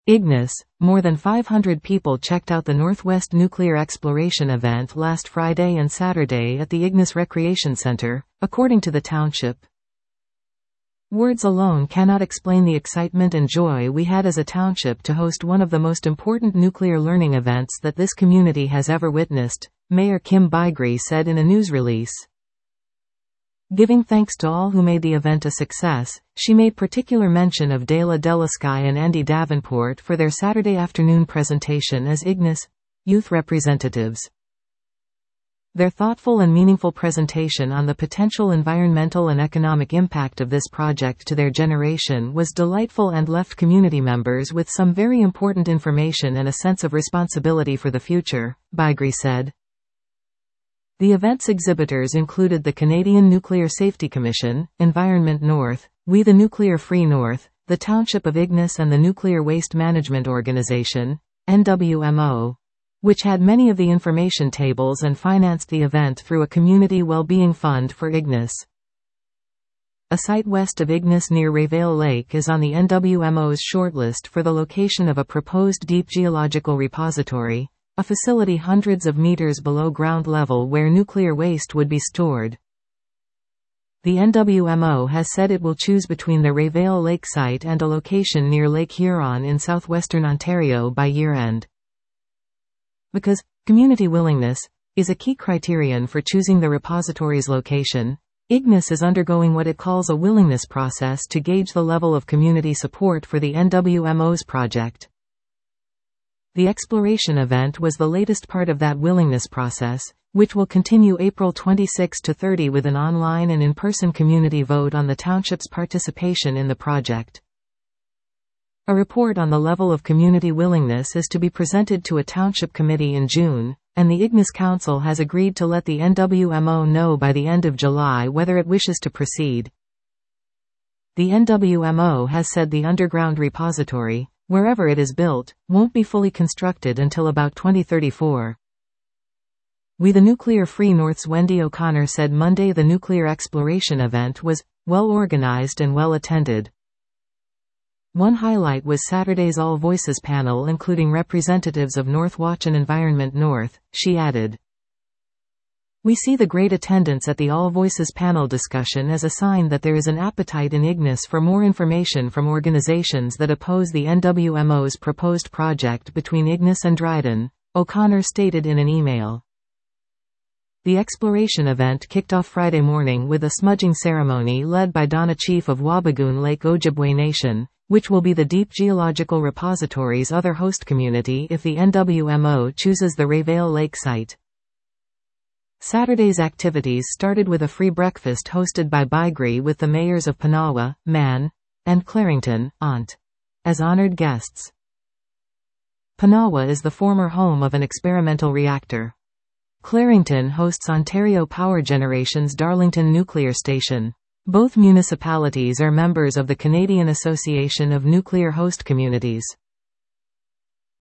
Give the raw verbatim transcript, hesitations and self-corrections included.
Ignis. More than five hundred people checked out the Northwest Nuclear Exploration event last Friday and Saturday at the Ignis Recreation Center, according to the township. Words alone cannot explain the excitement and joy we had as a township to host one of the most important nuclear learning events that this community has ever witnessed, Mayor Kim Bygre said in a news release. Giving thanks to all who made the event a success, she made particular mention of Dela Delisky and Andy Davenport for their Saturday afternoon presentation as Ignis youth representatives. Their thoughtful and meaningful presentation on the potential environmental and economic impact of this project to their generation was delightful and left community members with some very important information and a sense of responsibility for the future, Bygre said. The event's exhibitors included the Canadian Nuclear Safety Commission, Environment North, We the Nuclear Free North, the Township of Ignis and the Nuclear Waste Management Organization, N W M O, which had many of the information tables and financed the event through a community well-being fund for Ignis. A site west of Ignis near Rayvale Lake is on the N W M O's shortlist for the location of a proposed deep geological repository, a facility hundreds of meters below ground level where nuclear waste would be stored. The N W M O has said it will choose between the Rayvale Lake site and a location near Lake Huron in southwestern Ontario by year-end. Because community willingness is a key criterion for choosing the repository's location, Ignis is undergoing what it calls a willingness process to gauge the level of community support for the N W M O's project. The exploration event was the latest part of that willingness process, which will continue April twenty-sixth to thirtieth with an online and in-person community vote on the township's participation in the project. A report on the level of community willingness is to be presented to a township committee in June, and the Ignis Council has agreed to let the N W M O know by the end of July whether it wishes to proceed. The N W M O has said the underground repository, wherever it is built, won't be fully constructed until about twenty thirty-four. We the Nuclear Free North's Wendy O'Connor said Monday the nuclear exploration event was well organized and well attended. One highlight was Saturday's All Voices panel including representatives of Northwatch and Environment North, she added. We see the great attendance at the All Voices panel discussion as a sign that there is an appetite in Ignis for more information from organizations that oppose the N W M O's proposed project between Ignis and Dryden, O'Connor stated in an email. The exploration event kicked off Friday morning with a smudging ceremony led by Donna Chief of Wabigoon Lake Ojibwe Nation, which will be the deep geological repository's other host community if the N W M O chooses the Rayvale Lake site. Saturday's activities started with a free breakfast hosted by Bygre with the mayors of Panawa, Man, and Clarington, Ont, as honored guests. Panawa is the former home of an experimental reactor. Clarington hosts Ontario Power Generation's Darlington Nuclear Station. Both municipalities are members of the Canadian Association of Nuclear Host Communities.